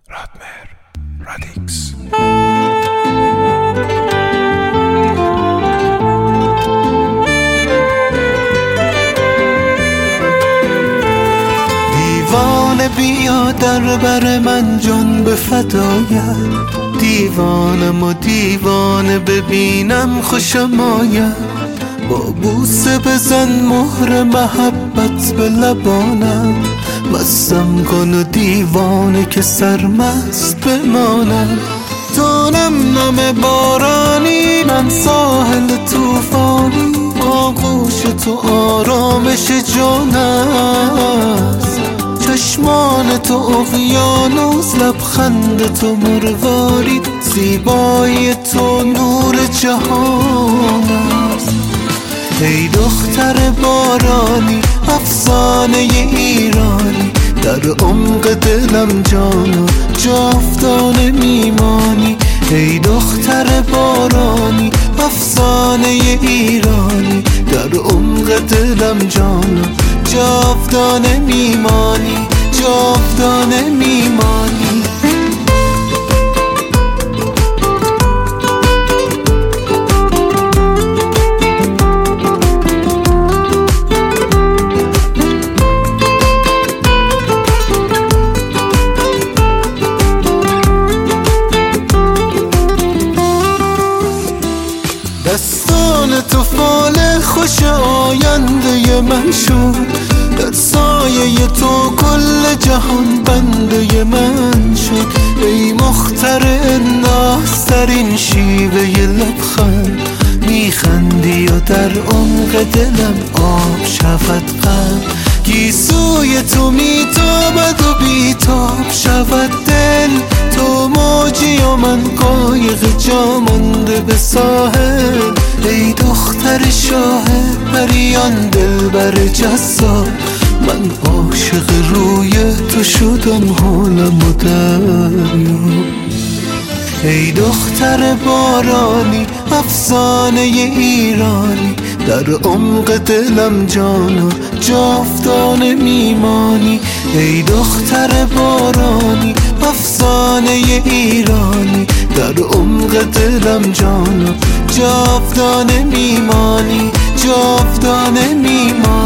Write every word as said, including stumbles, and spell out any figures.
رادمر رادیکس. دیوانه بیا در بر من جان به فدایت، دیوانم و دیوانه ببینم خوشم آید. با بوسه بزن مهر محبت به لبانم، مستم کن و دیوانه که سرمست بمانم. تو نم نم بارانی، من ساحل توفانی، آغوش تو آرامش جان است. چشمان تو اقیانوس، لبخند تو مروارید، زیبایی تو نور جهان است. ای دختر بارانی، افسانه ایرانی، در عمق دلم جان و جاودانه میمانی. ای دختر بارانی، افسانه ایرانی، در عمق دلم جان و جاودانه میمانی، جاودانه میمانی. دستان تو فال خوش آینده من شد، در سایه تو کل جهان بنده من شد. ای مخترع نازترین شیوه لبخند، میخندی و در عمق دلم آب شود غم. گیسوی تو میتابد و بیتاب شود دل، تو موجی و من قایق جا مانده به ساحل. ای دختر شاهد مریان دلبر جذاب، من عاشق روی تو شدم حالم و دریا. ای دختر بارانی، افسانه ایرانی، در عمق دلم جان و جاودانه میمانی. ای دختر بارانی، افسانه ایرانی، در عمق دلم جان و جاودانه میمانی، جاودانه میمانی.